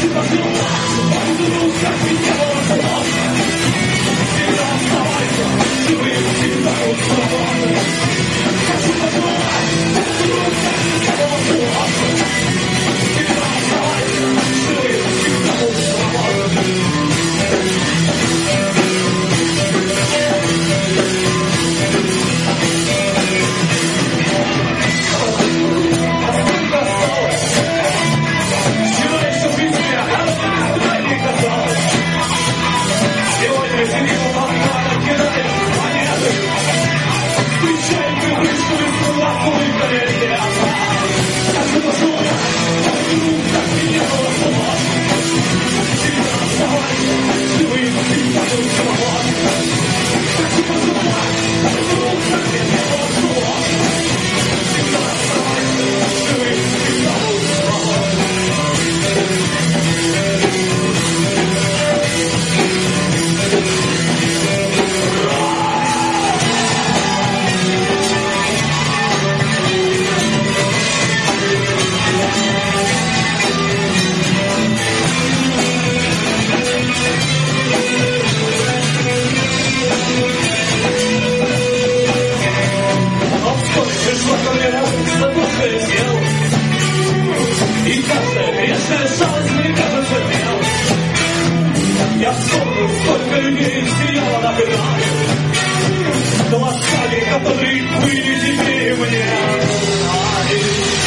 Я вспомнил, сколько людей сияло на экране, глазами, которые были теперь мне ранее.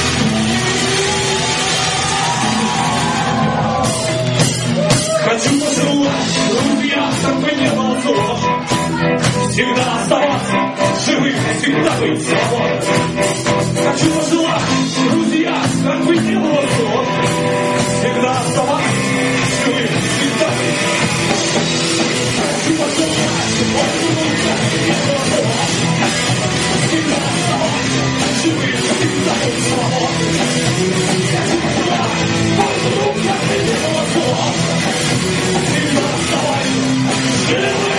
Хочу пожелать, друзья, чтобы не было зло, всегда оставаться живым, всегда быть свободным. Хочу пожелать, друзья, как бы не было зло, всегда оставаться живым, всегда быть. Хочу пожелать, чтобы не было зло, всегда оставаться живым, всегда быть свободным. Хочу пожелать, чтобы не было зло, всегда оставаться живым.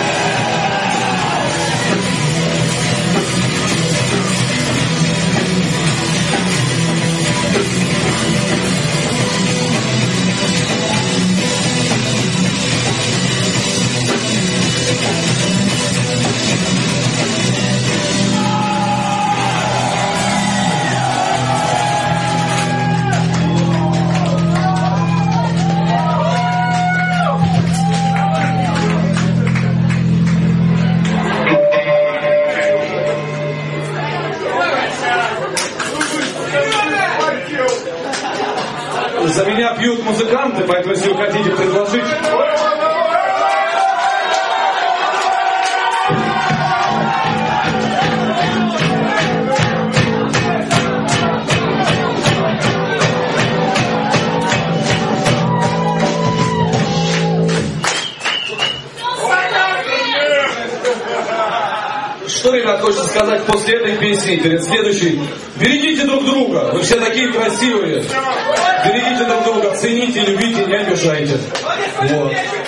За меня пьют музыканты, поэтому если вы хотите предложить... Что, ребят, хочется сказать после этой песни, перед следующей? Берегите друг друга, вы все такие красивые. Берегите друг друга, цените, любите, не обижайте. Вот.